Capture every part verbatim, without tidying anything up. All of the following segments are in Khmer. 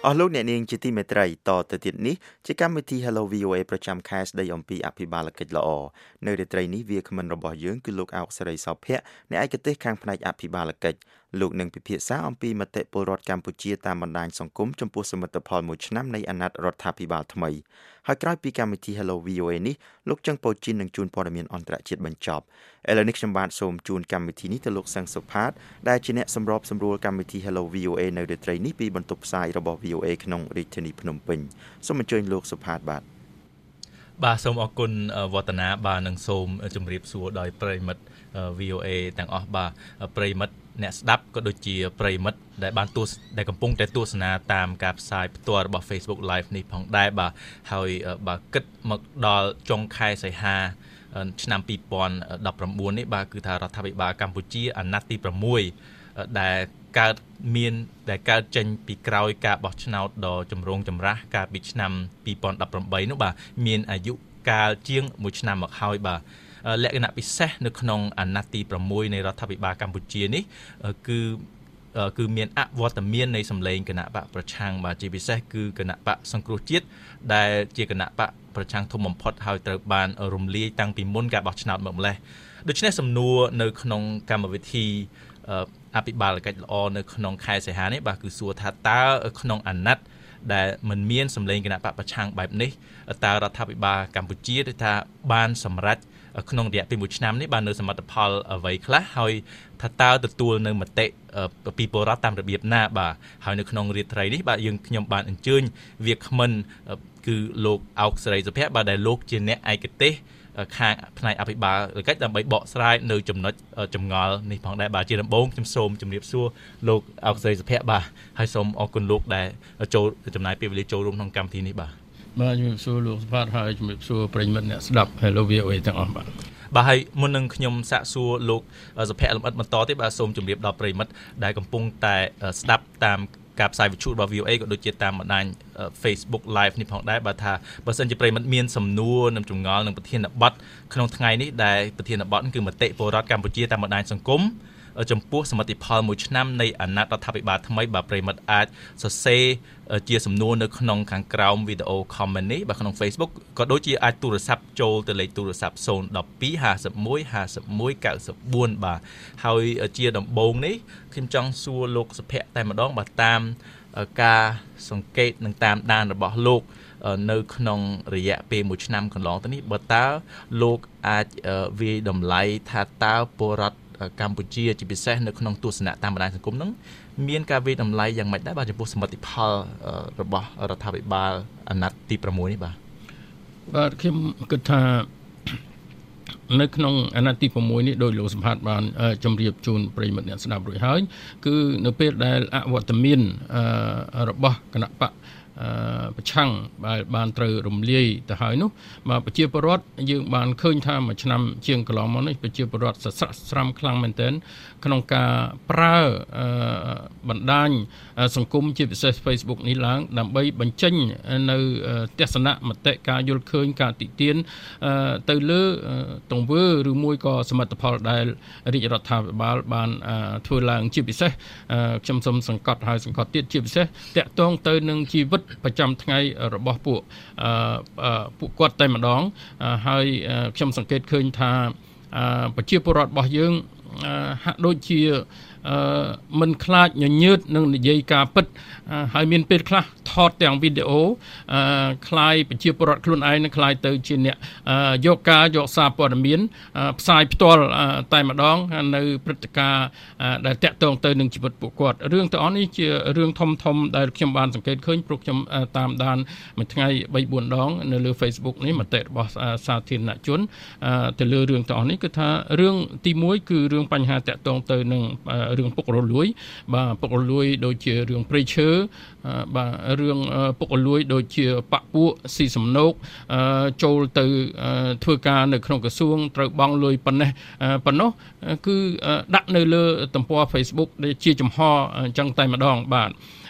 អស់លោកអ្នកនាងជាទីមេត្រីតទៅទៀតនេះជាកម្មវិធី Hello វី អូ เอ ប្រចាំខែស្ដីអំពីអភិបាលកិច្ចល្អនៅរាត្រីនេះវាគ្មិនរបស់យើងគឺលោកអោកសេរីសោភ័ក្រអ្នកឯកទេសខាងផ្នែកអភិបាលកិច្ចលោកនឹងពិភាក្សាអំពីមតិពលរដ្ឋកម្ពុជាតាមបណ្ដាញសង្គមចំពោះសមិទ្ធផលមួយឆ្នាំនៃអាណត្តិរដ្ឋាភិបាលថ្មីហើយក្រោយពីកម្មវិធី Hello វី អូ เอ នេះលោកចង្ពូជីននឹងជួនព័ត៌មានអន្តរជាតិបញ្ចប់ឥឡូវនេះខ្ញុំបាទសូមជូនកម្មវិធីនេះទៅលោកសង្ឃសុផាតដែលជាអ្នកសម្របសម្រួលកម្មវិធី Hello វី អូ เอ នៅរាត្រីនេះពីបន្ទប់ផ្សាយរបស់ វី អូ เอ ក្នុងរាជធានីភ្នំពេញសូមអញ្ជើញលោកសុផាតបាទបាទសូមអរគុណវឌ្ឍនាបាទនឹងសូមជម្រាបសួរដោយប្រិមិត្ត វី អូ เอ ទាំងអស់បាទប្រិមិត្តអ្នកស្ដាប់ក៏ដូចជាប្រិមិត្តដែលបានទស្សដែលកំពុងតែទស្សនាតាមការផ្សាយផ្ទាល់របស់ Facebook Live នេះផងដែរបាទហើយបាទគិតមកដល់ចុងខែសីហាឆ្នាំពីរពាន់ដប់ប្រាំបួននេះបាទគឺថារដ្ឋាភិបាលកម្ពុជាអាណត្តិទី៦ដែលកើតមានដែលកើតចេញពីក្រោយការបោះឆ្នោតដ៏ចម្រូងចម្រាសកាលពីឆ្នាំពីរពាន់ដប់ប្រាំបីនោះបាទមានអាយុកាលជាងមួយឆ្នាំមកហើយបាទលក្ខណៈពិសេសនៅក្នុងអាណត្តិទី៦នៃរដ្ឋាភិបាលកម្ពុជានេះគឺគឺមានអវត្តមាននៃសម្លេងគណៈបកប្រឆាំងបាទជាពិសេសគឺគណៈបកសង្គ្រោះជាតិដែលជាគណៈបកប្រឆាំងធំបំផុតហើយត្រូវបានរំលាយតាំងពីមុនការបោះឆ្នោតមកម្លេះដូច្នេះសំណួរនៅក្នុងកម្មវិធីអភិបាលកិច្ចល្អនៅក្នុងខែសីហានេះបាទគឺសួរថាតើក្នុងអាណត្តិដែលមិនមានសម្លេងគណៈបកប្រឆាំងបែបនេះតើរដ្ឋាភិបាលកម្ពុជាថាបានសម្រេចក្នុងរយៈពេលមួយឆ្នាំនេះបាននៅសមិទ្ធផលអ្វីខ្លះហើយថាតើទទួលនៅមតិពីពលរដ្ឋតាមរបៀបណាបាទហើយនៅក្នុងរាត្រីនេះបាទយើងខ្ញុំបានអញ្ជើញវាគ្មិនគឺលោកអោកសេរីសុភ័ក្របាទដែលលោកជាអ្នកឯកទេសខាងផ្នែកអភិបាលកិច្ចដើម្បីបកស្រាយនៅចំណុចចម្ងល់នេះផងដែរបាទជាដំបូងខ្ញុំសូមជម្រាបសួរលោកអោកសេរីសុភ័ក្របាទហើយសូមអរគុណលោកដែលចូលចំណាយពេលវេលាចូលរួមក្នុងកម្មវិធីនេះបាទបាទជំរាបសួរលោកសុផាតហើយជំរាបសួរប្រិយមិត្តអ្នកស្ដាប់ Hello វី អូ เอ ទាំងអស់បាទបាទហើយមុននឹងខ្ញុំសាកសួរលោកសុភ័ក្រលំអិតបន្តទៀតបាទសូមជម្រាបដល់ប្រិយមិត្តដែលកំពុងតែស្ដាប់តាមការផ្សាយវិទ្យុរបស់ វី អូ เอ ក៏ដូចជាតាមបណ្ដាញ Facebook Live នេះផងដែរបាទថាបើសិនជាប្រិយមិត្តមានសំណួរនិងចម្ងល់នឹងប្រធានបទក្នុងថ្ងៃនេះដែលប្រធានបទគឺមតិពលរដ្ឋកម្ពុជាតាមបណ្ដាញសង្គមចំពោះសមិទ្ធផលមួយឆ្នាំនៃអាណត្តិរដ្ឋាភិបាលថ្មីបាទប្រិយមិត្តអាចសរសេរជាសំណួរនៅក្នុងខាងក្រោមវីដេអូ comment នេះបាទក្នុង Facebook ក៏ដូចជាអាចទូរស័ព្ទចូលទៅលេខទូរស័ព្ទศูนย์ một hai ห้าสิบเอ็ด ห้าสิบเอ็ด เก้าสิบสี่បាទហើយជាដំបូងនេះខ្ញុំចង់សួរលោកសុភ័ក្រតែម្ដងបាទតាមការសង្កេតនិងតាមដានរបស់លោកនៅក្នុងរយៈពេលមួយឆ្នាំកន្លងទៅនេះបើតើលោកអាចវាយតម្លៃថាតើពលរដ្ឋកម្ពុជាជាពិសេសនៅក្នុងទស្សនៈតាមបណ្ដាញសង្គមហ្នឹងមានការវិតម្លៃយ៉ាងម៉េចដែរបាទចំពោះសមិទ្ធផលរបស់រដ្ឋាភិបាលអាណត្តិទី៦នេះបាទបាទខ្ញុំគិតថានៅក្នុងអាណត្តិទី៦នេះដោយលោកសម្បត្តិបានជម្រាបជូនប្រិយមិត្តអ្នកស្ដាប់រួចហើយគឺនៅពេលដែលអវត្តមានរបស់គណៈបកប្រឆាំងដែលបានត្រូវរំលាយទៅហើយនោះមកប្រជាពលរដ្ឋយើងបានឃើញថាមួយឆ្នាំជាងកន្លងមកនេះប្រជាពលរដ្ឋសស្រាក់ស្រាំខ្លាំងមែនទែនក្នុងការប្រើបណ្ដាញសង្គមជាពិសេស Facebook នេះឡើងដើម្បីបញ្ចេញនៅទស្សនៈមតិការយល់ឃើញការតិទៀនទៅលើទង្វើឬមួយក៏សមិទ្ធផលដែលរាជរដ្ឋាភិបាលបានធ្វើឡើងជាពិសេសខ្ញុំសូមសង្កត់ហើយសង្កត់ទៀតជាពិសេសតាក់ទងទៅនឹងជីវិតប្រចាំថ្ងៃរបស់ពួកពួកគាត់តែម្ដងហើយខ្ញុំសង្កេតឃើញថាប្រជាពលរដ្ឋរបស់យើងហាក់ដូចជាមិនខ្លាចញញើតនឹងនិយាយការពិតហើយមានពេលខ្លះថតទាំងវីដេអូខ្លាយប្រជាពលរដ្ឋខ្លួនឯងនឹងខ្លាយទៅជាអ្នកយកការយកសារព័ត៌មានផ្សាយផ្ទាល់តែម្ដងនៅព្រឹត្តិការណ៍ដែលតាក់ទងទៅនឹងជីវិតពួកគាត់រឿងទាំងអស់នេះជារឿងធំធំដែលខ្ញុំបានសង្កេតឃើញព្រោះខ្ញុំតាមដានមួយថ្ងៃបីបួនដងនៅលើ Facebook នេះមតិរបស់សាធារណជនទៅលើរឿងទាំងអស់នេះគឺថារឿងទីមួយគឺរឿងបញ្ហាតាក់ទងទៅនឹងរឿងពុករលួយបាទពុករលួយដូចជារឿងព្រៃឈើបាទរឿងពុករលួយដូចជាបពពួកស៊ីសំណោកចូលទៅធ្វើការនៅក្នុងក្រសួងត្រូវបង់លុយប៉ុណ្ណេះប៉ុណ្ណោះគឺដាក់នៅលើទំព័រ Facebook ដែលជាចំហអញ្ចឹងតែម្ដងបាទ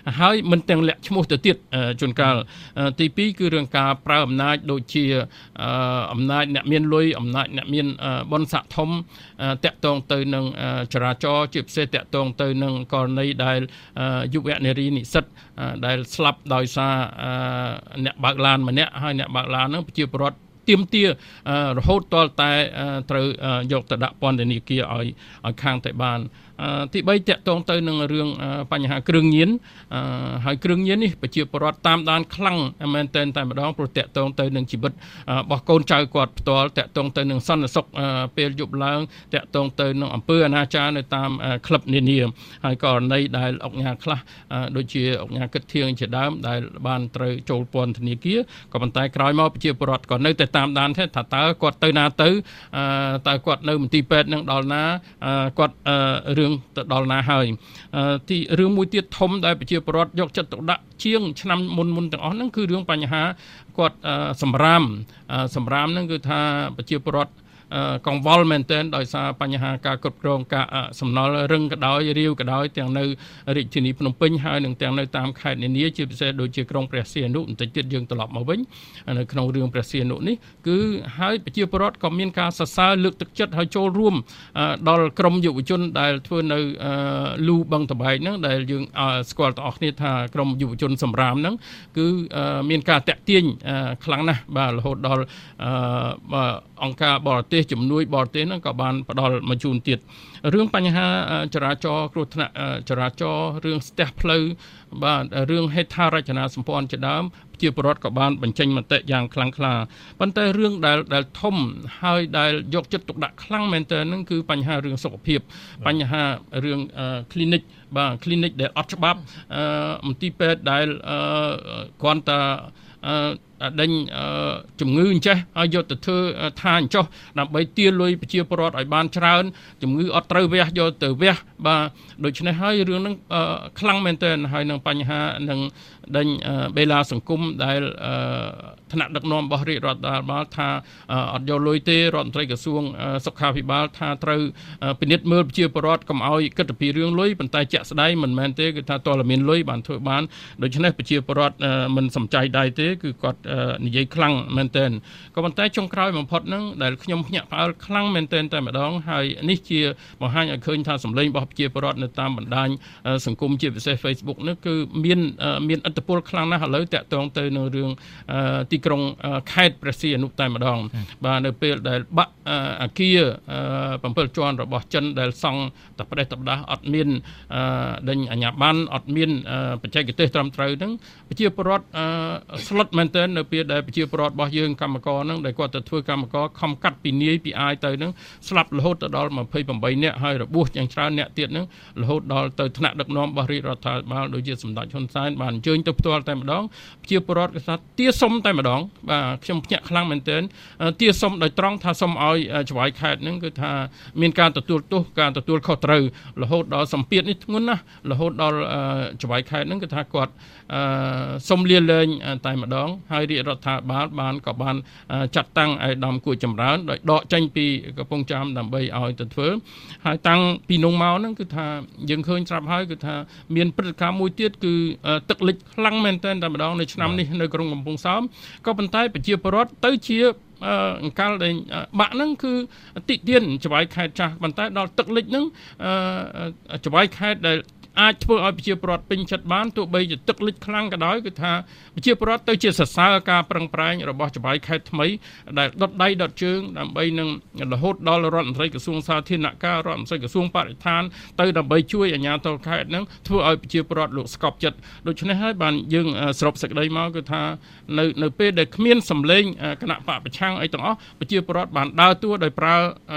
ហើយមិនទាំងលាក់ឈ្មោះទៅទៀតជួនកាលទីពីរគឺរឿងការប្រើអំណាចដូចជាអំណាចអ្នកមានលុយអំណាចអ្នកមានបុណ្យស័ក្តិធំតាក់ទងទៅនឹងចរាចរណ៍ជាពិសេសតាក់ទងទៅនឹងករណីដែលយុវនារីនិស្សិតដែលស្លាប់ដោយសារអ្នកបើកឡានម្នាក់ហើយអ្នកបើកឡានហ្នឹងប្រជាពលរដ្ឋទាមទាររហូតទាល់តែត្រូវយកទៅដាក់ពន្ធនាគារឲ្យឲ្យខាងតែបានទីបីតាក់ទងទៅនឹងរឿងបញ្ហាគ្រឿងញៀនហើយគ្រឿងញៀននេះប្រជាពលរដ្ឋតាមដានខ្លាំងមែនទែនតែម្ដងព្រោះតាក់ទងទៅនឹងជីវិតរបស់កូនចៅគាត់ផ្ទាល់តាក់ទងទៅនឹងសន្តិសុខពេលយប់ឡើងតាក់ទងទៅនឹងអំពើអនាចារនៅតាមក្លឹបនានាហើយករណីដែលអង្គការខ្លះដូចជាអង្គការគិតធៀងជាដើមដែលបានត្រូវចូលពន្ធនាគារក៏ប៉ុន្តែក្រោយមកប្រជាពលរដ្ឋក៏នៅតែតាមដានថាតើគាត់ទៅណាទៅតើគាត់នៅមន្ទីរពេទ្យនឹងដល់ណាគាត់រឿងទៅដល់ណាហើយទីរឿងមួយទៀតធំដែលប្រជាពលរដ្ឋយកចិត្តទុកដាក់ជាងឆ្នាំមុនមុនទាំងអស់ហ្នឹងគឺរឿងបញ្ហាគាត់សម្រាមសម្រាមហ្នឹងគឺថាប្រជាពលរដ្ឋកង្វល់មែនទែនដោយសារបញ្ហាការគ្រប់គ្រងការសំណល់រឹងក៏ដោយរាវក៏ដោយទាំងនៅរាជធានីភ្នំពេញហើយនិងទាំងនៅតាមខេត្តនានាជាពិសេសដូចជាក្រុងព្រះសីហនុបន្តិចទៀតយើងត្រឡប់មកវិញនៅក្នុងរឿងព្រះសីហនុនេះគឺហើយប្រជាពលរដ្ឋក៏មានការសរសើរលើកទឹកចិត្តឲ្យចូលរួមដល់ក្រមយុវជនដែលធ្វើនៅលូបឹងតបែកហ្នឹងដែលយើងស្គាល់ទាំងអស់គ្នាថាក្រមយុវជនសម្រាមហ្នឹងគឺមានការតាក់ទាញខ្លាំងណាស់បាទរហូតដល់អង្គការបរទេសជំនួយបរទេសហ្នឹងក៏បានផ្ដល់មកជូនទៀតរឿងបញ្ហាចរាចរណ៍គ្រោះថ្នាក់ចរាចរណ៍រឿងស្ទះផ្លូវបាទរឿងហេដ្ឋារចនាសម្ព័ន្ធជាដើមជាពលរដ្ឋក៏បានបញ្ចេញមតិយ៉ាងខ្លាំងក្លាប៉ុន្តែរឿងដែលដែលធំហើយដែលយកចិត្តទុកដាក់ខ្លាំងមែនទែនហ្នឹងគឺបញ្ហារឿងសុខភាពបញ្ហារឿង clinic បាទ clinic ដែលអត់ច្បាប់មន្ទីរពេទ្យដែលគ្រាន់តែដេញជំងឺអញ្ចេះឲ្យយកទៅធ្វើថាអញ្ចោះដើម្បីទាលុយប្រជាពលរដ្ឋឲ្យបានច្រើនជំងឺអត់ត្រូវវះយកទៅវះបាទដូច្នេះហើយរឿងហ្នឹងខ្លាំងមែនទែនហើយនឹងបញ្ហានឹងដេញបេឡាសង្គមដែលថ្នាក់ដឹកនាំរបស់រាជរដ្ឋាភិបាលថាអត់យកលុយទេរដ្ឋមន្ត្រីក្រសួងសុខាភិបាលថាត្រូវពិនិត្យមើលប្រជាពលរដ្ឋកុំឲ្យគិតពីរឿងលុយប៉ុន្តែជាក់ស្ដែងមិនមែនទេគឺថាតើមានលុយបានធ្វើបានដូច្នេះប្រជាពលរដ្ឋមិនសំចៃដៃទេគឺគាត់និយាយខ្លាំងមែនទែនក៏ប៉ុន្តែចុងក្រោយបំផុតហ្នឹងដែលខ្ញុំភ្ញាក់ផ្អើលខ្លាំងមែនទែនតែម្ដងហើយនេះជាបង្ហាញឲ្យឃើញថាសម្លេងរបស់ប្រជាពលរដ្ឋនៅតាមបណ្ដាញសង្គមជាពិសេស Facebook នេះគឺមានមានឥទ្ធិពលខ្លាំងណាស់ឥឡូវតាក់ទងទៅនឹងរឿងទីក្រុងខេត្តព្រះសីហនុតែម្ដងបាទនៅពេលដែលបាក់អាគារbảyជាន់របស់ចិនដែលសង់តែផ្ដេសតែផ្ដាស់អត់មានដេញអាជ្ញាប័ណ្ណអត់មានបច្ចេកទេសត្រឹមត្រូវហ្នឹងប្រជាពលរដ្ឋស្លុតមែនទែននៅពេលដែលប្រជាពលរដ្ឋរបស់យើងកម្មករហ្នឹងដែលគាត់ទៅធ្វើកម្មករខំកាត់ពីនាយពីអាយទៅហ្នឹងស្លាប់រហូតទៅដល់ยี่สิบแปดនាក់ហើយរបួសយ៉ាងច្រើនអ្នកទៀតហ្នឹងរហូតដល់ទៅថ្នាក់ដឹកនាំរបស់រាជរដ្ឋាភិបាលដូចជាសម្ដេចហ៊ុនសែនបានអញ្ជើញទៅផ្ទាល់តែម្ដងប្រជាពលរដ្ឋគេថាទាសុំតែម្ដងបាទខ្ញុំភ្ញាក់ខ្លាំងមែនទែនទាសុំដោយត្រង់ថាសុំឲ្យច្បាយខេត្តហ្នឹងគឺថាមានការទទួលទោសការទទួលខុសត្រូវរហូតដល់សម្ពាធនេះធ្ងន់ណាស់រហូតដល់ច្បាយខេត្តហ្នឹងគឺថាគាត់សុំលាលែងតែម្ដងហើយរាជរដ្ឋាភិបាលបានក៏បានចាត់តាំងឯកឧត្តមគួរចម្រើនដោយដកចេញពីកំពង់ចាមដើម្បីឲ្យទៅធ្វើហើយតាំងពីនោះមកហ្នឹងគឺថាយើងឃើញស្រាប់ហើយគឺថាមានព្រឹត្តិការណ៍មួយទៀតគឺទឹកលិចខ្លាំងមែនទែនតែម្ដងនៅឆ្នាំនេះនៅក្រុងកំពង់សោមក៏ប៉ុន្តែប្រជាពលរដ្ឋទៅជាអង្កលដែលបាក់ហ្នឹងគឺតិទៀនច្បាយខេត្តចាស់ប៉ុន្តែដល់ទឹកលិចហ្នឹងច្បាយខេត្តដែលអាចធ្វើឲ្យប្រជាពលរដ្ឋពេញចិត្តបានទោះបីជាទឹកលិចខ្លាំងក៏ដោយគឺថាប្រជាពលរដ្ឋទៅជាសរសើរការប្រឹងប្រែងរបស់ច្បាយខេត្តថ្មីដែលដុតដៃដុតជើងដើម្បីនឹងរហូតដល់រដ្ឋមន្ត្រីក្រសួងសាធារណការរដ្ឋមន្ត្រីក្រសួងបរិស្ថានទៅដើម្បីជួយអាជ្ញាធរខេត្តហ្នឹងធ្វើឲ្យប្រជាពលរដ្ឋលោកស្កប់ចិត្តដូច្នេះហើយបានយើងសរុបសេចក្តីមកគឺថានៅនៅពេលដែលគ្មានសម្លេងគណៈបកប្រឆាំងអីទាំងអស់ប្រជាពលរដ្ឋបានដើរតួដោយប្រើ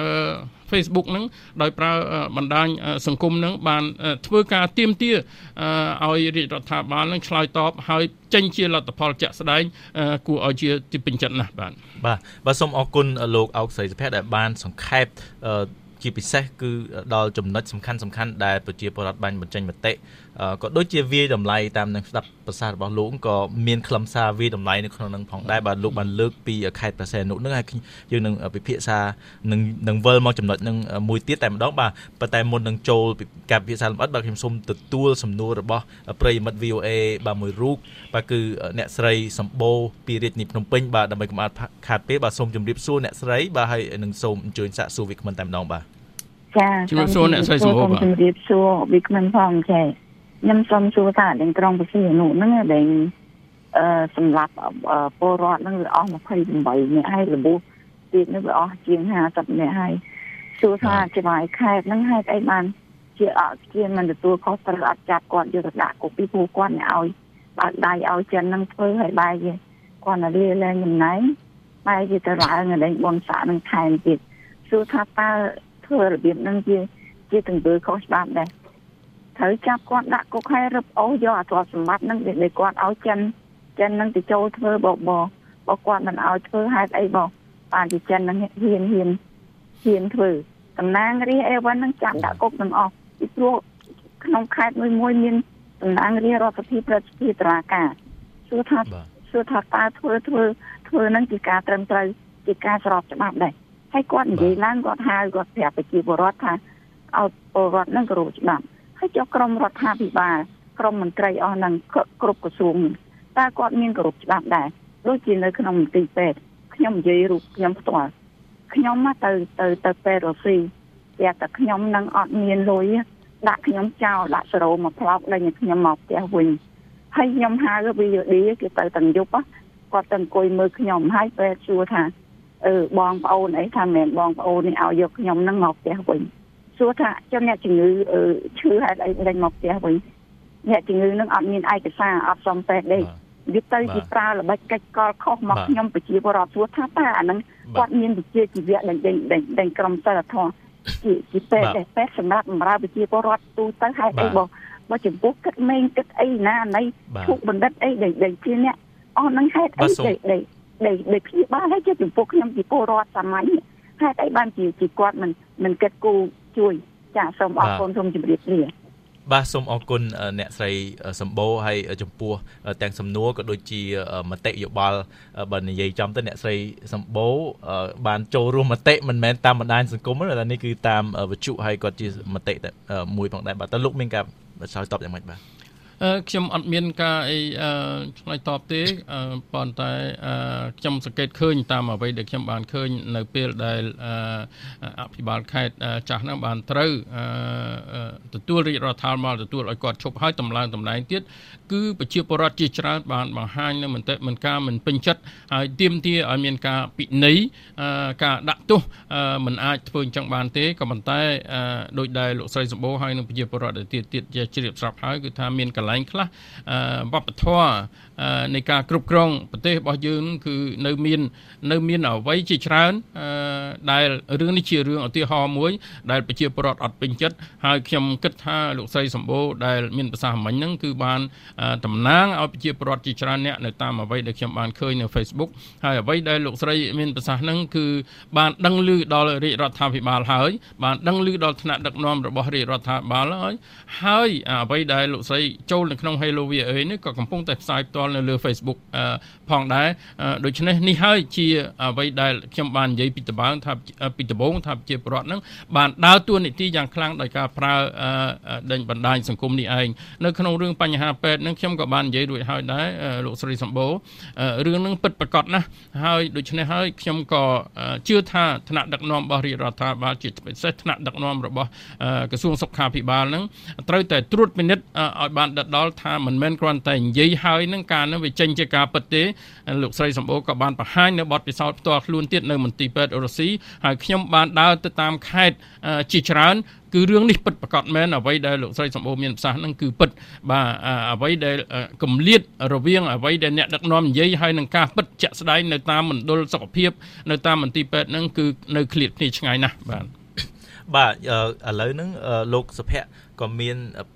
Facebook ហ្នឹងដោយប្រើបណ្ដាញសង្គមហ្នឹងបានធ្វើការទាមទារឲ្យរាជរដ្ឋាភិបាលហ្នឹងឆ្លើយតបហើយចេញជាលទ្ធផលជាក់ស្ដែងគួរឲ្យជាទីពេញចិត្តណាស់បាទបាទបាទសូមអរគុណលោកអោកស្រីសុភ័ក្រដែលបានសង្ខេបជាពិសេសគឺដល់ចំណុចសំខាន់សំខាន់ដែលប្រជាពលរដ្ឋបានបញ្ចេញមតិក៏ដូចជាវាតម្លៃតាមនឹងស្ដាប់ប្រសាសន៍របស់លោកក៏មានខ្លឹមសារវាតម្លៃនៅក្នុងនឹងផងដែរបាទលោកបានលើកពីខេត្តប្រសែននោះនឹងហើយយើងនឹងពិភាក្សានឹងនឹងវិលមកចំណុចនឹងមួយទៀតតែម្ដងបាទប៉ុន្តែមុននឹងចូលការពិភាក្សាលម្អិតបាទខ្ញុំសូមទទួលសំណួររបស់ប្រិយមិត្ត វី អូ អេ បាទមួយរូបបាទគឺអ្នកស្រីសម្បូរពីរាជធានីភ្នំពេញបាទដើម្បីកុំឲ្យខាតពេលបាទសូមជម្រាបសួរអ្នកស្រីបាទហើយនឹងសូមអញ្ជើញសាកសួរវាគ្មិនតែម្ដងបាទចា៎ជំរាបសួរអ្នកស្រីសម្បូរបាទជំរាបសួរវាគ្មិនផងចា៎ខ្ញុំសូមសួរថាទាំងក្រុងប្រសិទ្ធនុហ្នឹងដែលអឺសម្រាប់ពលរដ្ឋហ្នឹងវាអស់ยี่สิบแปดនាក់ហើយរបួសទៀតនេះវាអស់ជាងห้าสิบនាក់ហើយសួរថាចំណាយខេត្តហ្នឹងហេតុអីបានជាអត់ជាមិនទទួលខុសត្រូវអត់ចាប់គាត់យកទៅដាក់គុកពីព្រោះគាត់ឲ្យបើកដៃឲ្យចិនហ្នឹងធ្វើឲ្យបែរជាគាត់ទៅលាលែងតំណែងបែរជាទៅឡើងនៅបនសានឹងថែមទៀតសួរថាតើធ្វើរបៀបហ្នឹងជាជាទង្វើខុសច្បាប់ដែរត្រូវចាប់គាត់ដាក់គុកហើយរឹបអូសយកអាទ្រព្យសម្បត្តិហ្នឹងដែលគាត់ឲ្យចិនចិនហ្នឹងទៅចូលធ្វើបបបើគាត់មិនឲ្យធ្វើហេតុអីបងបានជាចិនហ្នឹងហ៊ានហ៊ានហ៊ានធ្វើតំណាងរាស្ត្រអីវ៉ាន់ហ្នឹងចាប់ដាក់គុកទាំងអស់ពីព្រោះក្នុងខេត្តមួយមួយមានតំណាងរាស្ត្ររដ្ឋាភិបាលប្រជាត្រាការសួរថាសួរថាតើធ្វើធ្វើធ្វើហ្នឹងជាការត្រឹមត្រូវជាការស្របច្បាប់ដែរហើយគាត់និយាយឡើងគាត់ហៅគាត់ប្រាប់ប្រជាពលរដ្ឋថាឲ្យពលរដ្ឋហ្នឹងគោរពច្បាប់ហើយចុះក្រមរដ្ឋាភិបាលក្រមមន្ត្រីអស់ហ្នឹងគ្រប់ក្រសួងតើគាត់មានគោរពច្បាប់ដែរដូចជានៅក្នុងមន្ទីរពេទ្យខ្ញុំនិយាយរូបខ្ញុំផ្ទាល់ខ្ញុំមកទៅទៅទៅពេទ្យរស់ស៊ីតែតែខ្ញុំនឹងអត់មានលុយដាក់ខ្ញុំចោលដាក់សេរ៉ូមកផ្លោកដេញខ្ញុំមកផ្ទះវិញហើយខ្ញុំហៅវីដេអូគេទៅទាំងយប់គាត់ទៅអង្គុយមើលខ្ញុំហើយពេទ្យសួរថាអឺបងប្អូនអីថាមែនបងប្អូននេះឲ្យយកខ្ញុំនឹងមកផ្ទះវិញសួរថាចុះអ្នកជំងឺឈឺហេតុអីដេញមកផ្ទះវិញអ្នកជំងឺនឹងអត់មានឯកសារអត់សមពេទ្យទេវាទៅជាប្រើល្បិចកិច្ចកលខុសមកខ្ញុំប្រជាពលរដ្ឋសួរថាតើអានឹងគាត់មានវិជ្ជាជីវៈដែលដេញក្រុមសិលធម៌ជាជាពេទ្យពេទ្យសម្រាប់បម្រើប្រជាពលរដ្ឋទូទៅហេតុអីបងបើចំពោះគិតមេងគិតអីណាណៃឈប់បណ្ឌិតអីដែលជាអ្នកអស់នឹងហេតុអីដែលដែលដែលព្យាបាលហើយជាចំពោះខ្ញុំជាពលរដ្ឋសាមញ្ញហេតុអីបានជាជាគាត់មិនមិនគិតគូរជួយចាសូមអរគុណសូមជម្រាបលាបាទសូមអរគុណអ្នកស្រីសម្បូរហើយចំពោះទាំងសំណួរក៏ដូចជាមតិយោបល់បើនិយាយចំទៅអ្នកស្រីសម្បូរបានចូលរួមមតិមិនមែនតាមបណ្ដាញសង្គមទេតែនេះគឺតាមវិទ្យុហើយគាត់ជាមតិមួយផងដែរបាទតើលោកមានការឆ្លើយតបយ៉ាងម៉េចបាទខ្ញុំអត់មានការអីឆ្លើយតបទេប៉ុន្តែខ្ញុំសង្កេតឃើញតាមអ្វីដែលខ្ញុំបានឃើញនៅពេលដែលអភិបាលខេត្តចាស់ហ្នឹងបានត្រូវទទួលរាជរដ្ឋាភិបាលទទួលឲ្យគាត់ឈប់ហើយតម្លើងតំណែងទៀតគឺប្រជាពលរដ្ឋជាច្រើនបានបង្ហាញនៅមតិមិនការមិនពេញចិត្តហើយទាមទារឲ្យមានការពិន័យការដាក់ទោសមិនអាចធ្វើអញ្ចឹងបានទេក៏ប៉ុន្តែដោយដែលលោកស្រីសម្បូរហើយនឹងប្រជាពលរដ្ឋទៀតទៀតជាជ្រាបស្រាប់ហើយគឺថាមានកន្លែងខ្លះវប្បធម៌នៃការគ្រប់គ្រងប្រទេសរបស់យើងគឺនៅមាននៅមានអ្វីជាច្រើនដែលរឿងនេះជារឿងឧទាហរណ៍មួយដែលប្រជាពលរដ្ឋអត់ពេញចិត្តហើយខ្ញុំគិតថាលោកស្រីសម្បូរដែលមានប្រសាសន៍មិញហ្នឹងគឺបានតំណាងឲ្យប្រជាពលរដ្ឋជាច្រើនអ្នកនៅតាមអ្វីដែលខ្ញុំបានឃើញនៅ Facebook ហើយអ្វីដែលលោកស្រីមានប្រសាសន៍ហ្នឹងគឺបានដឹងឮដល់រាជរដ្ឋាភិបាលហើយបានដឹងឮដល់ថ្នាក់ដឹកនាំរបស់រាជរដ្ឋាភិបាលហើយហើយអ្វីដែលលោកស្រីចូលនៅក្នុង Hello វី អូ អេ នេះក៏កំពុងតែផ្សាយផ្ទាល់នៅលើ Facebook ផងដែរដូច្នេះនេះហើយជាអ្វីដែលខ្ញុំបាននិយាយពីដំបូងថាពីដំបូងថាប្រជាពលរដ្ឋហ្នឹងបានដើរតួនាទីយ៉ាងខ្លាំងដោយការប្រើដេញបណ្ដាញសង្គមនេះឯងនៅក្នុងរឿងបញ្ហាពេទ្យហ្នឹងខ្ញុំក៏បាននិយាយរួចហើយដែរលោកស្រីសម្បូររឿងហ្នឹងពិតប្រាកដណាស់ហើយដូច្នេះហើយខ្ញុំក៏ជឿថាថ្នាក់ដឹកនាំរបស់រាជរដ្ឋាភិបាលជាពិសេសថ្នាក់ដឹកនាំរបស់ក្រសួងសុខាភិបាលហ្នឹងត្រូវតែត្រួតពិនិត្យឲ្យបានដិតដល់ថាមិនមែនគ្រាន់តែនិយាយហើយនឹងការនឹងវាចេញជាការពិតទេលោកស្រីសម្បូរក៏បានបង្ហាញនៅបទពិសោធន៍ផ្ទាល់ខ្លួនទៀតនៅមន្ទីរពេទ្យអូរ៉ូស៊ីហើយខ្ញុំបានដើរទៅតាមខេត្តជាច្រើនគឺរឿងនេះពិតប្រាកដមែនអ្វីដែលលោកស្រីសម្បូរមានប្រសាសន៍ហ្នឹងគឺពិតបាទអ្វីដែលគម្លាតរវាងអ្វីដែលអ្នកដឹកនាំនិយាយហើយនឹងការពិតជាក់ស្ដែងនៅតាមមណ្ឌលសុខភាពនៅតាមមន្ទីរពេទ្យហ្នឹងគឺនៅឃ្លាតគ្នាឆ្ងាយណាស់បាទបាទឥឡូវហ្នឹងលោកសុភ័ក្រក៏មាន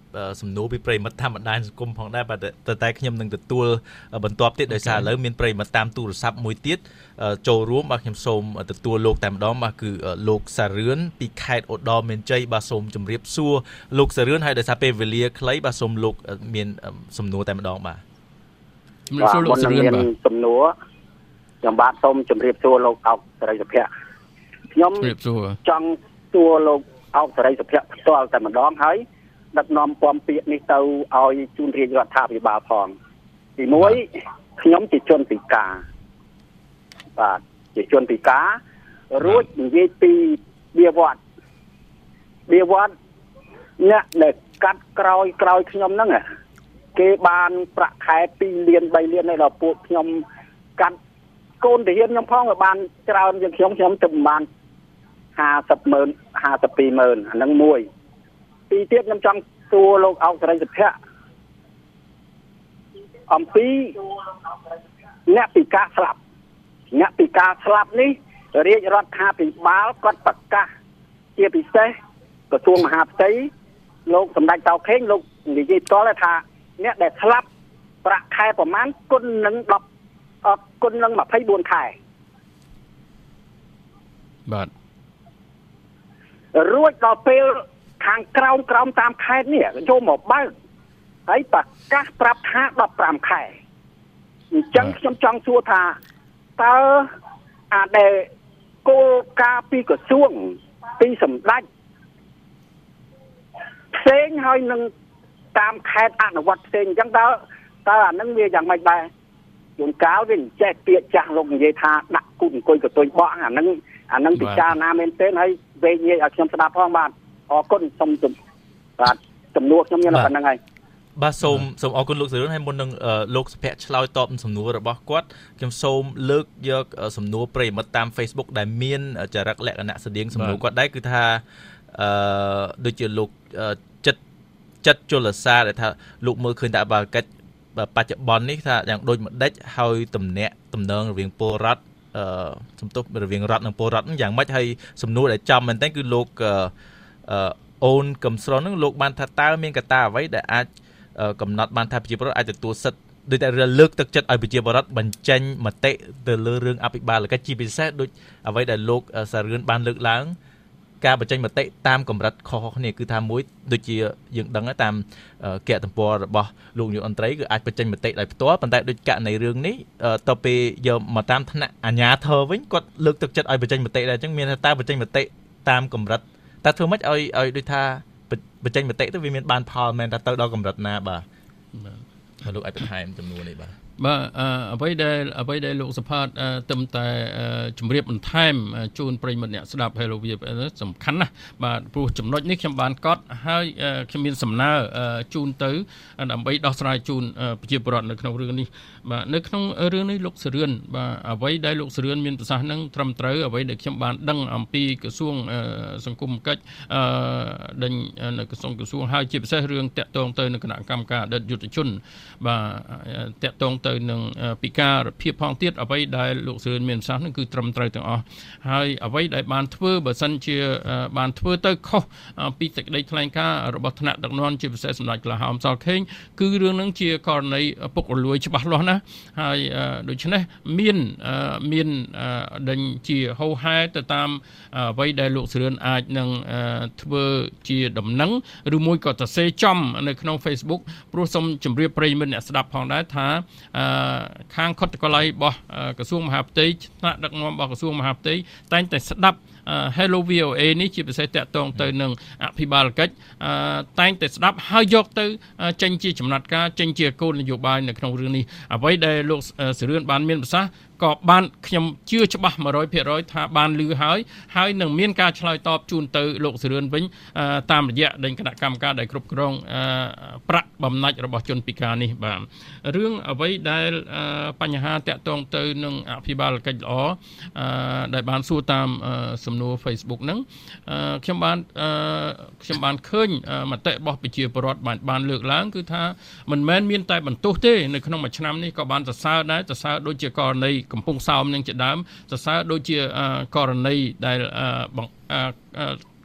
សំណួរពីប្រិមិត្តតាមបណ្ដាញសង្គមផងដែរបាទតែតែខ្ញុំនឹងទទួលបន្ទាប់ទៀតដោយសារឥឡូវមានប្រិមិត្តតាមទូរស័ព្ទមួយទៀតចូលរួមបាទខ្ញុំសូមទទួលលោកតែម្ដងបាទគឺលោកសារឿនពីខេត្តឧត្តរមានជ័យបាទសូមជម្រាបសួរលោកសារឿនហើយដោយសារពេលវេលាខ្លីបាទសូមលោកមានសំណួរតែម្ដងបាទជំរាបសួរលោកសារឿនបាទសំណួរខ្ញុំបាទសូមជម្រាបសួរលោកអោកសេរីសុភ័ក្រខ្ញុំចង់សួរលោកអោកសេរីសុភ័ក្រផ្ទាល់តែម្ដងហើយដឹកនាំពំពាក្យនេះទៅឲ្យជូនរាជរដ្ឋាភិបាលផងទីមួយខ្ញុំជាជនពិការបាទជាជនពិការរួចនិយាយពីបៀវត្តបៀវត្តអ្នកដែលកាត់ក្រោយក្រោយខ្ញុំហ្នឹងគេបានប្រាក់ខែពីរលានបីលានដល់ពួកខ្ញុំកាត់កូនទាហានខ្ញុំផងក៏បានច្រើនជាងខ្ញុំខ្ញុំទៅបានห้าสิบម៉ឺនห้าสิบពីរម៉ឺនអាហ្នឹងមួយពីទៀតខ្ញុំចង់សួរលោកអោកសេរីសុភ័ក្រអំពីអ្នកពិការស្លាប់អ្នកពិការស្លាប់នេះរាជរដ្ឋាភិបាលគាត់ប្រកាសជាពិសេសក្រសួងមហាផ្ទៃលោកសម្ដេចតៅខេងលោកនិយាយតល់ថាអ្នកដែលស្លាប់ប្រាក់ខែប្រមាណគុណនឹងដប់គុណនឹងម្ភៃបួនខែបាទរួចដល់ពេលខាងក្រោមក្រោមតាមខេត្តនេះចូលមកបើកហើយប្រកាសប្រាប់ថាដប់ប្រាំខែអញ្ចឹងខ្ញុំចង់សួរថាតើអាដែលគោលការណ៍ពីក្រសួងពីសម្ដេចផ្សេងហើយនឹងតាមខេត្តអនុវត្តផ្សេងអញ្ចឹងតើតើអានឹងវាយ៉ាងម៉េចដែរជួនកាលវាចេះពាក្យចាស់លោកនិយាយថាដាក់គូអង្គុយកតុយបោះអានឹងអានឹងពិចារណាមែនទេហើយវេនិយាយឲ្យខ្ញុំស្ដាប់ផងបាទអរគុណសូមបាទចំនួនខ្ញុំមានប៉ុណ្្នឹងហើយបាទសូមសូមអរគុណលោកសារឿនហើយមុននឹងលោកសុភ័ក្រឆ្លើយតបសំណួររបស់គាត់ខ្ញុំសូមលើកយកសំណួរប្រិយមិត្តតាម Facebook ដែលមានចរិតលក្ខណៈស្តៀងសំណួរគាត់ដែរគឺថាអឺដូចជាលោកចិត្តចិត្តជលសាដែលថាលោកមើលឃើញថាបើកិច្ចបច្ចុប្បន្ននេះថាយ៉ាងដូចម្ដេចហើយតំណាក់តំណងរវាងពលរដ្ឋអឺសំទុះរវាងរដ្ឋនិងពលរដ្ឋយ៉ាងម៉េចហើយសំណួរដែលចំមែនតើគឺលោកអឺអូនកំស្រននឹងលោកបានថាតើមានកត្តាអ្វីដែលអាចកំណត់បានថាប្រជាពលរដ្ឋអាចទទួលសិទ្ធិដោយតែលើកទឹកចិត្តឲ្យប្រជាពលរដ្ឋបញ្ចេញមតិទៅលើរឿងអភិបាលកិច្ចជាពិសេសដូចអ្វីដែលលោកសារឿនបានលើកឡើងការបញ្ចេញមតិតាមកម្រិតខុសៗគ្នាគឺថាមួយដូចជាយើងដឹងតាមគតិទំព័ររបស់លោកនាយករដ្ឋមន្ត្រីគឺអាចបញ្ចេញមតិដោយផ្ទាល់ប៉ុន្តែដូចករណីរឿងនេះតទៅពេលយកមកតាមឋានៈអាជ្ញាធរវិញគាត់លើកទឹកចិត្តឲ្យបញ្ចេញមតិដែរអញ្ចឹងមានថាតើបញ្ចេញមតិតាមកម្រិតតើធ្វើម៉េចឲ្យឲ្យដូចថាបញ្ចេញមតិទៅវាមានបានផលមែនតើទៅដល់កម្រិតណាបាទបាទលោកអាចបន្ថែមចំនួននេះបាទបាទអ្វីដែលអ្វីដែលលោកសុផាតទឹមតែជម្រាបបន្ថែមជូនប្រិយមិត្តអ្នកស្ដាប់ Hello វាសំខាន់ណាស់បាទព្រោះចំណុចនេះខ្ញុំបានកត់ហើយខ្ញុំមានសំណើជូនទៅដើម្បីដោះស្រាយជូនប្រជាពលរដ្ឋនៅក្នុងរឿងនេះបាទនៅក្នុងរឿងនេះលោកសារឿនបាទអ្វីដែលលោកសារឿនមានប្រសាសន៍នឹងត្រឹមត្រូវអ្វីដែលខ្ញុំបានដឹងអំពីក្រសួងសង្គមកិច្ចអឺដេញនៅក្រសួងក្រសួងហើយជាពិសេសរឿងតាក់ទងទៅនឹងគណៈកម្មការអតីតយុទ្ធជនបាទតាក់ទងទៅនឹងពិការភាពផងទៀតអ្វីដែលលោកសារឿនមានប្រសាសន៍នឹងគឺត្រឹមត្រូវទាំងអស់ហើយអ្វីដែលបានធ្វើបើសិនជាបានធ្វើទៅខុសពីសេចក្តីថ្លែងការណ៍របស់ថ្នាក់ដឹកនាំជាពិសេសសម្ដេចក្លាហោមសខេងគឺរឿងនឹងជាករណីពុករលួយច្បាស់លាស់ណាហើយដូច្នេះមានមានដេញជាហោហែទៅតាមអ្វីដែលលោកសារឿនអាចនឹងធ្វើជាដំណឹងឬមួយក៏សរសេរចំនៅក្នុង Facebook ព្រោះសូមជម្រាបប្រិយមិត្តអ្នកស្ដាប់ផងដែរថាខាងខុទ្ទកាល័យរបស់ក្រសួងមហាផ្ទៃថ្នាក់ដឹកនាំរបស់ក្រសួងមហាផ្ទៃតែងតែស្ដាប់ Hello វី អូ អេ នេះជាពិសេសតាក់ទងទៅនឹងអភិបាលកិច្ចតែងតែស្ដាប់ហើយយកទៅចេញជាចំណាត់ការចេញជាគោលនយោបាយនៅក្នុងរឿងនេះអ្វីដែលលោកសារឿនបានមានប្រសាសន៍ក៏បានខ្ញុំជឿច្បាស់ một trăm phần trăm ថាបានលឺហើយហើយនឹងមានការឆ្លើយតបជូនទៅលោកសារឿនវិញតាមរយៈដេញគណៈកម្មការដែលគ្រប់គ្រងប្រាក់បំណាច់របស់ជនពិការនេះបាទរឿងអ្វីដែលបញ្ហាតាក់ទងទៅនឹងអភិបាលកិច្ចល្អដែលបានសួរតាមសំណួរ Facebook ហ្នឹងខ្ញុំបានខ្ញុំបានឃើញមតិរបស់ប្រជាពលរដ្ឋបានបានលើកឡើងគឺថាមិនមែនមានតែបន្ទោសទេនៅក្នុងមួយឆ្នាំនេះក៏បានសរសើរដែរសរសើរដូចជាករណីកំពង់សោមនឹងជាដើមសរសើរដូចជាករណីដែល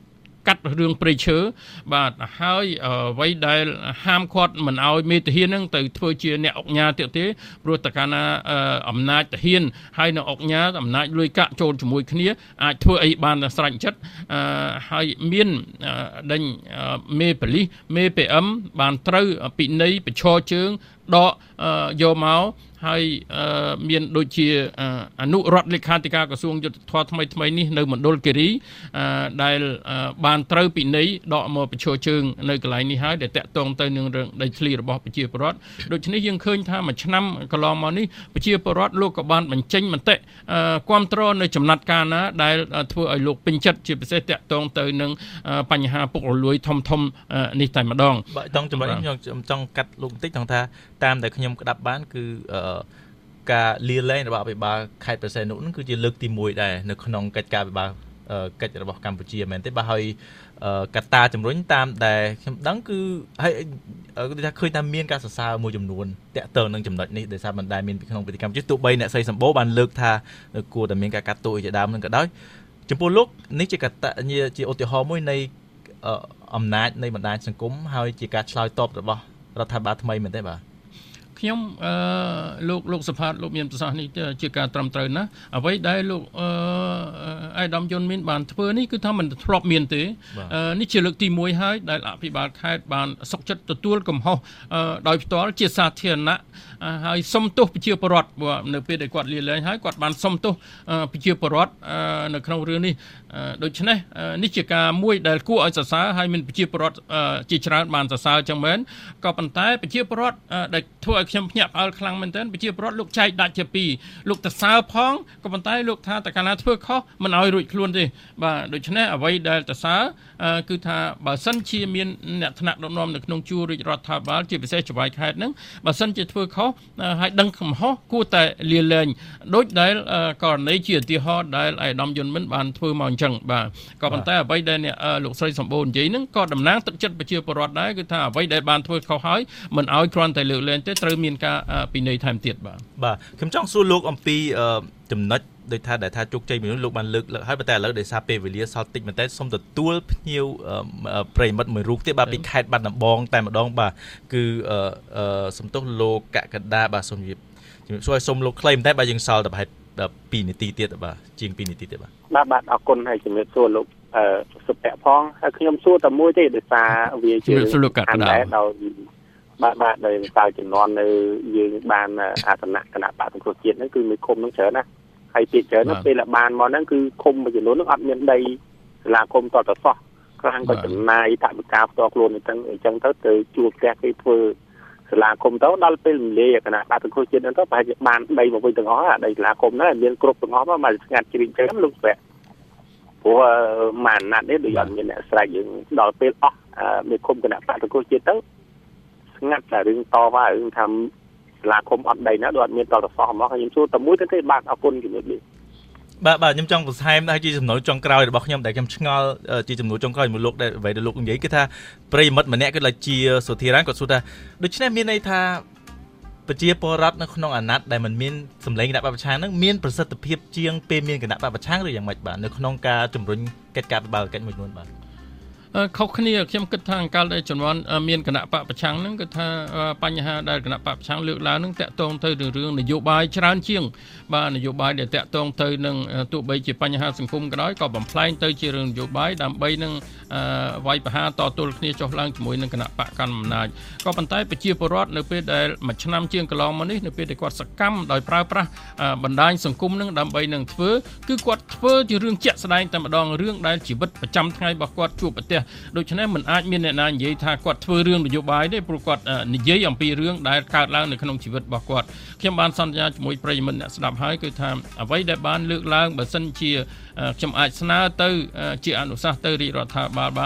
កាត់រឿងព្រៃឈើបាទហើយអ្វីដែលហាមឃាត់មិនឲ្យមេទាហានហ្នឹងទៅធ្វើជាអ្នកអង្គញាទៀតទេព្រោះតកាលណាអំណាចទាហានហើយនៅអង្គញាអំណាចលុយកាក់ចូលជាមួយគ្នាអាចធ្វើអីបានស្រេចចិត្តហើយមានដេញមេប៉ូលីសមេ pê em បានត្រូវពិន័យបញ្ឈរជើងដកយកមកហើយមានដូចជាអនុរដ្ឋលេខាធិការក្រសួងយុទ្ធភ័ពថ្មីថ្មីនេះនៅមណ្ឌលគិរីដែលបានត្រូវពិន័យដកមកបញ្ឈរជើងនៅកន្លែងនេះហើយដែលតាក់ទងទៅនឹងរឿងដីធ្លីរបស់ប្រជាពលរដ្ឋដូច្នេះយើងឃើញថាមួយឆ្នាំកន្លងមកនេះប្រជាពលរដ្ឋលោកក៏បានបញ្ចេញមតិគាំទ្រនៅចំណាត់ការណាដែលធ្វើឲ្យលោកពេញចិត្តជាពិសេសតាក់ទងទៅនឹងបញ្ហាពុករលួយធំធំនេះតែម្ដងបាទចង់ចំណុចនេះខ្ញុំចង់កាត់លោកបន្តិចថងថាតាមដែលខ្ញុំក្តាប់បានគឺការលាលែងរបស់អភិបាលខេត្តព្រះសីហនុនឹងគឺជាលើកទីមួយដែរនៅក្នុងកិច្ចការអភិបាលកិច្ចរបស់កម្ពុជាមែនទេបាទហើយកត្តាជំរុញតាមដែលខ្ញុំដឹងគឺហើយគឺថាឃើញថាមានការសរសើរមួយចំនួនតាក់ទងនឹងចំណុចនេះដោយសារមិនដែលមានពីក្នុងពិធីកម្មជាទោះបីអ្នកស្រីសម្បូរបានលើកថាគួរតែមានការកាត់ទោសជាដើមនឹងក៏ដោយចំពោះលោកនេះជាកត្តាជាឧទាហរណ៍មួយនៃអំណាចនៃបណ្ដាញសង្គមហើយជាការឆ្លើយតបរបស់រដ្ឋាភិបាលថ្មីមែនទេបាទខ្ញុំអឺលោកលោកសុផាតលោកមានប្រសាសន៍នេះជាការត្រឹមត្រូវណាស់អ្វីដែលលោកអឺអាយដាមយុនមានបានធ្វើនេះគឺថាមិនធ្លាប់មានទេនេះជាលើកទីមួយហើយដែលអភិបាលខេត្តបានសុខចិត្តទទួលកំហុសដោយផ្ទាល់ជាសាធារណៈហើយសុំទោសប្រជាពលរដ្ឋនៅពេលដែលគាត់លាលែងហើយគាត់បានសុំទោសប្រជាពលរដ្ឋនៅក្នុងរឿងនេះដូច្នេះនេះជាការមួយដែលគួរឲ្យសរសើរហើយមានប្រជាពលរដ្ឋជាច្រើនបានសរសើរចឹងមែនក៏ប៉ុន្តែប្រជាពលរដ្ឋដែលធ្វើឲ្យខ្ញុំភ្ញាក់ផ្អើលខ្លាំងមែនទែនប្រជាពលរដ្ឋលោកចែកដាច់ជាពីរលោកទៅសើផងក៏ប៉ុន្តែលោកថាតកាលណាធ្វើខុសមិនឲ្យរួចខ្លួនទេបាទដូច្នេះអ្វីដែលទៅសើគឺថាបើសិនជាមានអ្នកថ្នាក់ដឹកនាំនៅក្នុងជួររាជរដ្ឋាភិបាលជាពិសេសច្បាយខេត្តហ្នឹងបើសិនជាធ្វើខុសហើយដឹងកំហុសគួរតែលាលែងដូចដែលករណីជាឧទាហរណ៍ដែលអាយដាមយុនមិនបានធ្វើមកអញ្ចឹងបាទក៏ប៉ុន្តែអ្វីដែលលោកស្រីសម្បូរនិយាយហ្នឹងក៏តំណាងទឹកចិត្តប្រជាពលរដ្ឋដែរគឺថាអ្វីដែលបានធ្វើខុសហើយមិនឲ្យគ្រាន់តែលើកលែងទេត្រូវមានការពិន័យថែមទៀតបាទបាទខ្ញុំចង់សួរលោកអំពីចំណុចដោយថាដែលថាជោគជ័យមួយនោះលោកបានលើកហើយប៉ុន្តែឥឡូវដោយសារពេលវេលាសល់តិចមែនតែសូមទទួលភ្ញៀវប្រិមិត្តមួយរូបទៀតបាទពីខេត្តបាត់ដំបងតែម្ដងបាទគឺសំទោសលោកកកដាបាទសូមជម្រាបជម្រាបសួរសូមលោកខ្លីមែនតែបាទយើងសល់តែប្រហែលពីរនាទីទៀតបាទជាងពីរនាទីទៀតបាទបាទបាទអរគុណហើយជម្រាបសួរលោកសុភ័ក្រផងហើយខ្ញុំសួរតែមួយទេដោយសារវាជាអានដែរដោយបាទបាទដោយសារចំនួននៅយើងបានអាសនៈគណៈបកសង្គ្រោះជាតិហ្នឹងគឺមានឃុំហ្នឹងច្រើនណាហើយពីច្រើនទៅពេលបានមកហ្នឹងគឺឃុំមួយចំនួនហ្នឹងអត់មានដីសាលាឃុំតតសោះខ្លះក៏ចំណាយថវិកាផ្ទាល់ខ្លួនអញ្ចឹងអញ្ចឹងទៅទៅជួបផ្ទះគេធ្វើសាលាឃុំទៅដល់ពេលរំលាយគណៈបកសង្គ្រោះជាតិហ្នឹងទៅប្រហែលជាបានដីមកវិញទាំងអស់អាដីសាលាឃុំហ្នឹងមានគ្រប់ទាំងអស់មកស្ងាត់ជ្រីកចឹងលោកស្វាព្រោះម៉ានណាត់នេះដូចអត់មានអ្នកស្រែកយើងដល់ពេលអស់មានឃុំគណៈបកសង្គ្រោះជាតិទៅស្ងាត់តែរឿងតវ៉ារឿងថាសាលាឃុំអត់ដីណាដូចអត់មានតតសោះហ្មងខ្ញុំសួរតែមួយទៅទេបាទអរគុណជំរាបលាបាទបាទខ្ញុំចង់បន្ថែមដែរជាចំណុចចុងក្រោយរបស់ខ្ញុំដែលខ្ញុំឆ្ងល់ជាចំណុចចុងក្រោយមួយលោកដែលអ្វីដែលលោកនិយាយគឺថាប្រិមិត្តម្នាក់គាត់ជាសុធារានគាត់សួរថាដូច្នេះមានន័យថាប្រជាពលរដ្ឋនៅក្នុងអាណត្តិដែលមិនមានសម្លេងគណៈបព្វឆាំងហ្នឹងមានប្រសិទ្ធភាពជាងពេលមានគណៈបព្វឆាំងឬយ៉ាងម៉េចបាទនៅក្នុងការជំរុញកិច្ចការវិបាលកិច្ចមួយចំនួនបាទខុសគ្នាខ្ញុំគិតថាកាលដែលចំនួនមានគណៈបកប្រឆាំងហ្នឹងគឺថាបញ្ហាដែលគណៈបកប្រឆាំងលើកឡើងហ្នឹងតាក់ទងទៅនឹងរឿងនយោបាយច្រើនជាងបាទនយោបាយដែលតាក់ទងទៅនឹងទោះបីជាបញ្ហាសង្គមក៏ដោយក៏បំផ្លែងទៅជារឿងនយោបាយដើម្បីនឹងវាយប្រហារតទល់គ្នាចុះឡើងជាមួយនឹងគណៈបកកណ្ដាលអំណាចក៏ប៉ុន្តែប្រជាពលរដ្ឋនៅពេលដែលមួយឆ្នាំជាងកន្លងមកនេះនៅពេលដែលគាត់សកម្មដោយប្រើប្រាស់បណ្ដាញសង្គមនឹងដើម្បីនឹងធ្វើគឺគាត់ធ្វើជារឿងជាក់ស្ដែងតែម្ដងរឿងដែលជីវិតប្រចាំថ្ងៃរបស់គាត់ជួបប្រទះដូច្នេះមិនអាចមានអ្នកណានិយាយថាគាត់ធ្វើរឿងនយោបាយទេព្រោះគាត់និយាយអំពីរឿងដែលកើតឡើងនៅក្នុងជីវិតរបស់គាត់ខ្ញុំបានសន្យាជាមួយប្រិយមិត្តអ្នកស្ដាប់ហើយគឺថាអ្វីដែលបានលើកឡើងបើសិនជាខ្ញុំអាចស្នើទៅជាអនុសាសន៍ទៅរាជរដ្ឋាភិបាលបាន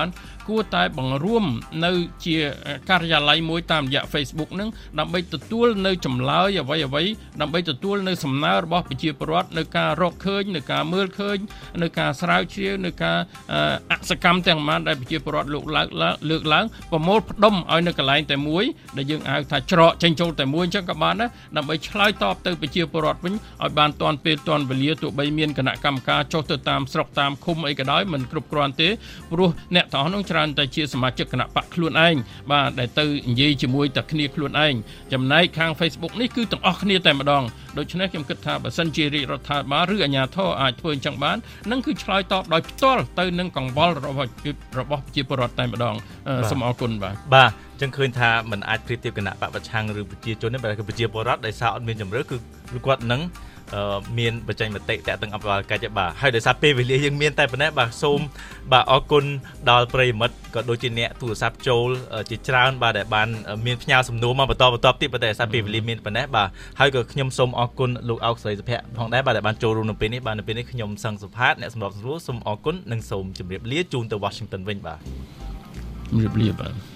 គួរតែបង្រួមនៅជាការិយាល័យមួយតាមរយៈ Facebook ហ្នឹងដើម្បីទទួលនៅចម្លើយអ្វីអ្វីដើម្បីទទួលនៅសំណើរបស់ប្រជាពលរដ្ឋនៅការរកឃើញនៅការមើលឃើញនៅការស្រាវជ្រាវនៅការអសកម្មទាំងប៉ុន្មានដែលប្រជាពលរដ្ឋលោកឡើងលើកឡើងប្រមូលផ្ដុំឲ្យនៅកន្លែងតែមួយដែលយើងហៅថាច្រកចេញចូលតែមួយអញ្ចឹងក៏បានដែរដើម្បីឆ្លើយតបទៅប្រជាពលរដ្ឋវិញឲ្យបានទាន់ពេលទាន់វេលាទោះបីមានគណៈកម្មការចុះទៅតាមស្រុកតាមឃុំអីក៏ដោយមិនគ្រប់គ្រាន់ទេព្រោះអ្នកទាំងអស់នោះច្រើនតែជាសមាជិកគណៈបកខ្លួនឯងបាទដែលទៅនិយាយជាមួយតែគ្នាខ្លួនឯងចំណែកខាង Facebook នេះគឺទាំងអស់គ្នាតែម្ដងដូច្នេះខ្ញុំគិតថាបើសិនជារាជរដ្ឋាភិបាលឬអាជ្ញាធរអាចធ្វើអញ្ចឹងបាននឹងគឺឆ្លើយតបដោយផ្ទាល់ទៅនឹងកង្វល់របស់របស់ប្រជាពលរដ្ឋតែម្ដងសូមអរគុណបាទបាទចឹងឃើញថាมันអាចប្រៀបធៀបគណៈបកប្រឆាំងឬប្រជាជននេះបើគឺប្រជាពលរដ្ឋដែលសារអត់មានជំរឿគឺគាត់នឹងមានបញ្ចេញមតិតាក់ទងអភិបាលកិច្ចបាទហើយដោយសារពេលវេលាយើងមានតែប៉ុណ្ណេះបាទសូមបាទអរគុណដល់ប្រិយមិត្តក៏ដូចជាអ្នកទូរស័ព្ទចូលជាច្រើនបាទដែលបានមានផ្ញើសំណួរមកបន្តបន្តទៀតប៉ុន្តែដោយសារពេលវេលាមានប៉ុណ្ណេះបាទហើយក៏ខ្ញុំសូមអរគុណលោកអោកស្រីសុភ័ក្រផងដែរបាទដែលបានចូលរួមនៅពេលនេះបាទនៅពេលនេះខ្ញុំសឹងសុផាតអ្នកសម្របសម្រួលសូមអរគុណនិងសូមជម្រាបលាជូនទៅ Washington វិញបាទជម្រាបលាបាទ